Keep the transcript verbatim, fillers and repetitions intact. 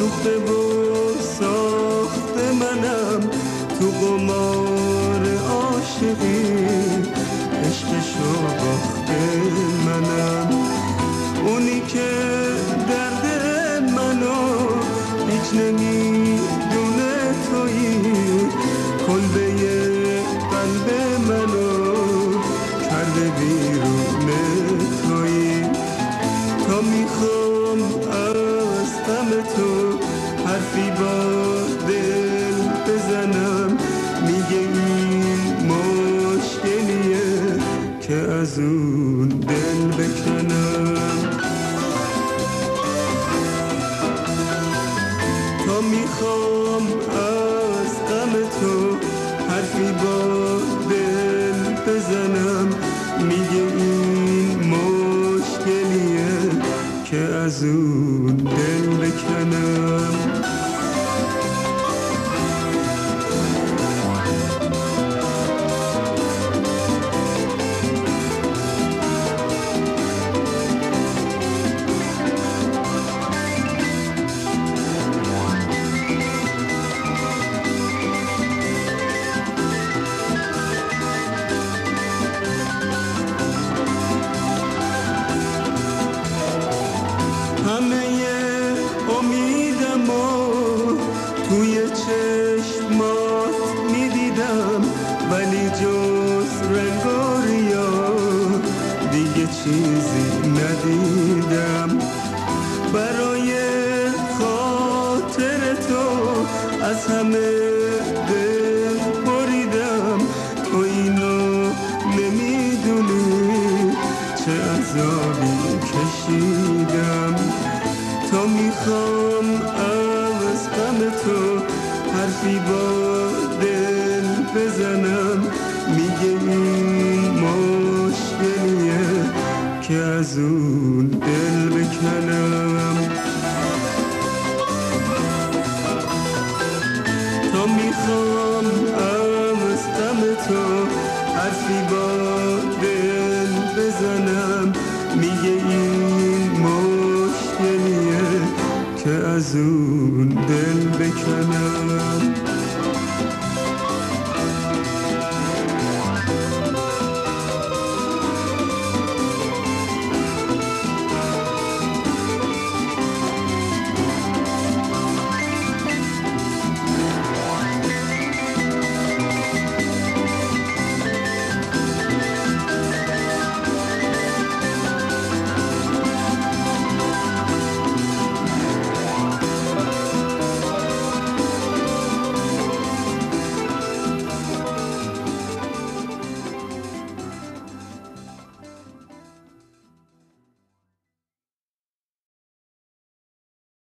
سوخته و ساخته منم تو قمار عاشقی، عشقشو باخته منم. اونی که درد منو هیچ نمیدونه تویی، کلبه قلب منو کرده بیرون تویی. تا میخوام از غم تو حرفی با دل بزنم، میگه این مشکلیه که از اون دل بکنم. تا میخوام از غم تو حرفی با دل بزنم، میگه این مشکلیه که از اون دل بکنم. همه امیدم و توی چشمات میدیدم، ولی جز رنگ و ریا دیگه چیزی ندیدم. برای خاطر تو از همه دل بریدم، تو اینو نمیدونی چه عذابی کشیدم. تا میخوام از غم تو حرفی با دل بزنم، میگه این مشکلیه که از اون دل بکنم. تا میخوام از غم تو حرفی با دل بزنم، میگه این مشکلیه که از اون دل بکنم.